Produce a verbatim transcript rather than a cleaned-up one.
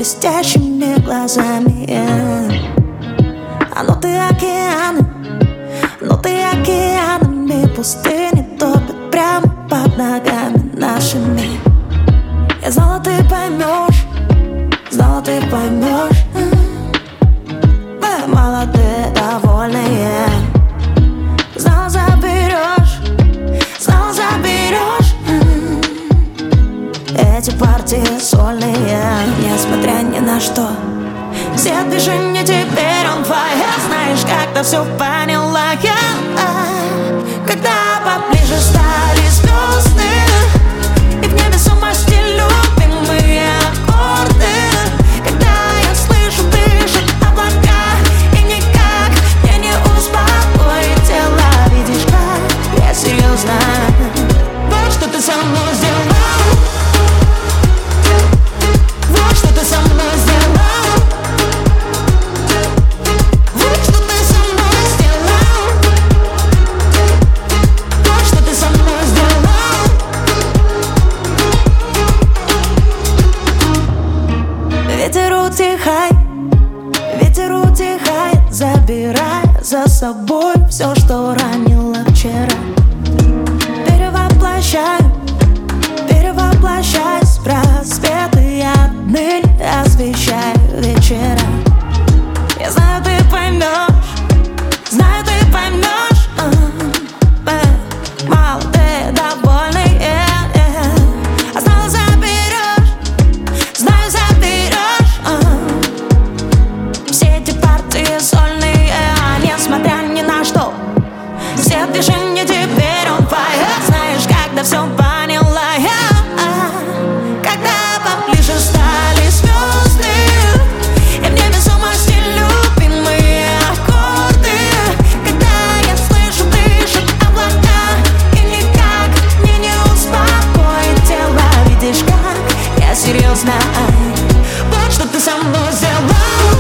блестящими глазами. А ну ты океаны, ну ты океанами пустыни топят прямо под ногами нашими. Я знала, ты поймешь, знала, ты поймешь. Мы молодые, довольные. Знала, заберешь, знала, заберешь эти партии сольные. Несмотря ни на что, все движения теперь on fire. Знаешь, как-то все поняла я, когда поближе стали звезды, и в небе с ума стелют любимые аккорды. Когда я слышу, дышат облака, и никак мне не успокоить тело. Видишь, как я серьезно, вот что ты со мной сделал, вот что ты со мной сделал, вот что ты со мной сделал, вот что ты со мной сделал. Ветер утихает, ветер утихает, забирая за собой все, что ранило вчера. Перевоплощаю, перевоплощаюсь в просветы, я отныне освещаю вечера. Я знаю, ты поймешь, знаю, ты поймешь. Молодые, довольные. А знала, заберешь, знаю, заберешь все эти партии сольные. Несмотря ни на что, все движения теперь on fire. Знаешь, когда все поняла я, когда поближе стали звезды, и в небе с ума стелют любимые аккорды. Когда я слышу, дышат облака, и никак мне не успокоить тело. Видишь, как я серьезно, вот что ты со мной сделал.